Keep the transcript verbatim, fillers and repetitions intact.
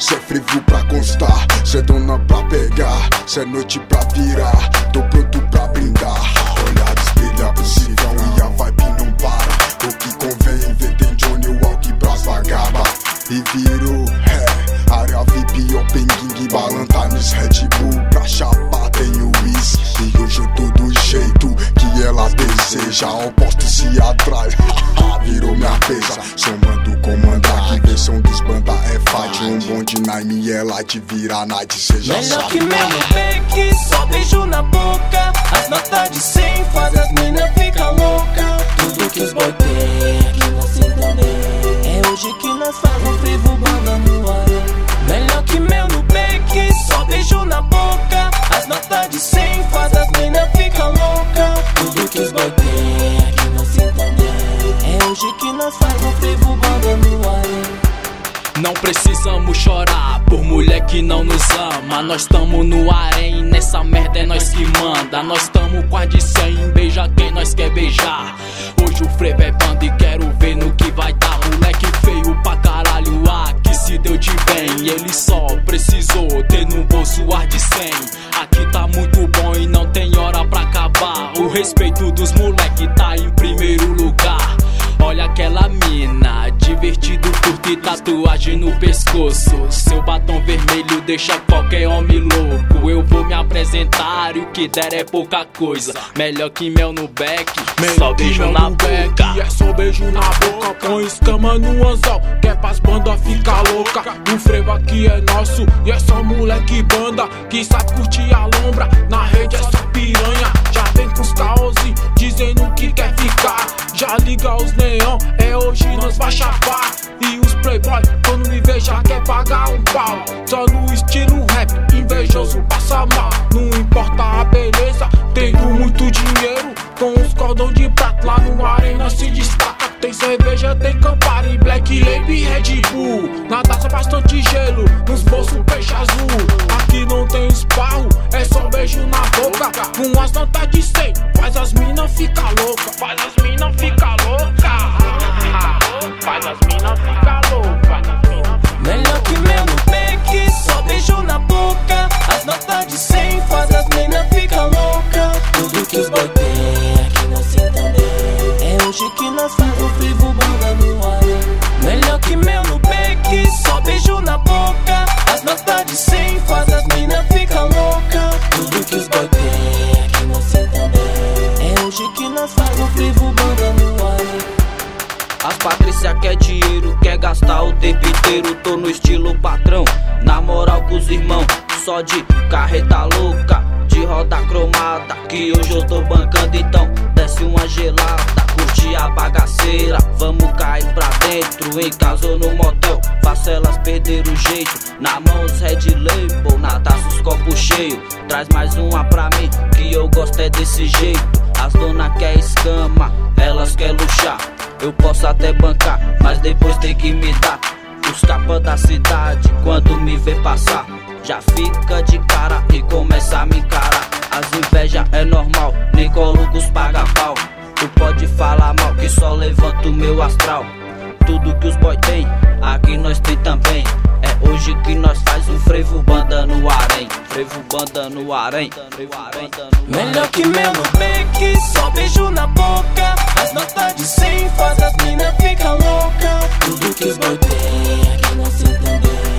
Cê é frevo pra constar, cê é dona pra pegar, cê é noite pra virar, tô pronto pra brindar. Olhar espelha o cigão e a vibe não para. O que convém ver tem Johnny Walk pras vagaba. E virou, é, área V I P, Open King, Balantanes, Red Bull, pra chapar tem o whisky. E hoje eu tô do jeito que ela deseja, oposto se atrai, virou minha pesa. Somando comandar, que versão dos banda é fight. Um bonde na M é light, vira night, cê já melhor sabe. que meu no back, só beijo na boca. As notas de cem faz as mina fica louca. Tudo que os boy tem aqui nós entender. É hoje que nós faz um frevo banda no ar. Melhor que meu no back, só beijo na boca. As notas de cem faz as mina fica louca. Tudo que os boy tem aqui nós entender. É hoje que nós faz um frevo banda no ar. Não precisamos chorar por mulher que não nos ama. Nós tamo no harém, nessa merda é nós que manda. Nós tamo quase de cem, beija quem nós quer beijar. Hoje o frevo é banda e quero ver no que vai dar. Moleque feio pra caralho, ah, que se deu de bem. Ele só precisou ter no bolso ar de cem. Aqui tá muito bom e não tem hora pra acabar. O respeito dos moleque tá em primeiro lugar. Olha aquela mina, divertido, curte tatuagem no pescoço. Seu batom vermelho deixa qualquer homem louco. Eu vou me apresentar e o que der é pouca coisa. Melhor que mel no beck, só beijo na boca. E é só beijo na boca, põe escama no anzol, que é pras banda ficar louca. O frevo aqui é nosso e é só moleque banda que sabe curtir a lombra. Na rede é só piranha, já vem com os caosinhos dizendo que quer ficar. Já liga os neon, é hoje nós vai chapar. E os playboy, quando me vê já quer pagar um pau. Só no estilo rap, invejoso passa mal. Não importa a beleza, tendo muito dinheiro. Com os cordão de prata lá no arena se destaca. Tem cerveja, tem Campari, Black Label e Red Bull. Na taça bastante gelo, nos bolsos peixe azul. Aqui não tem esparro, é só beijo na boca. Com as notas de cem, faz as mina fica louca. Faz as mina fica louca. Faz as mina fica louca. Melhor que meu no back, só beijo na boca. As notas de cem faz as mina fica louca. Tudo que os boy tem aqui nós se entender. É hoje que nós faz o frevo banda no ar. Melhor que meu no back, só beijo na boca. As notas de cem faz as mina fica louca. Tudo que os boy tem aqui nós se entender. É hoje que nós faz o frevo banda no ar. As Patrícia quer dinheiro, quer gastar o tempo inteiro. Tô no estilo patrão, na moral com os irmãos. Só de carreta louca, de roda cromada, que hoje eu tô bancando, então desce uma gelada. Curte a bagaceira, vamos cair pra dentro. Em casa ou no motel, faço elas perder o jeito. Na mão os Red Label, na taça os copos cheios. Traz mais uma pra mim, que eu gosto é desse jeito. As dona quer escama, elas quer luxar. Eu posso até bancar, mas depois tem que me dar. Os capas da cidade, quando me vê passar, já fica de cara e começa a me encarar. As inveja é normal, nem coloco os paga-pau. Tu pode falar mal que só levanta o meu astral. Tudo que os boy tem, aqui nós tem também. É hoje que nós faz um frevo banda no harém. Frevo banda no harém. Melhor que meu no back, só beijo na boca. As notas de cem faz as mina fica louca. Tudo que os boy tem aqui nós se entender.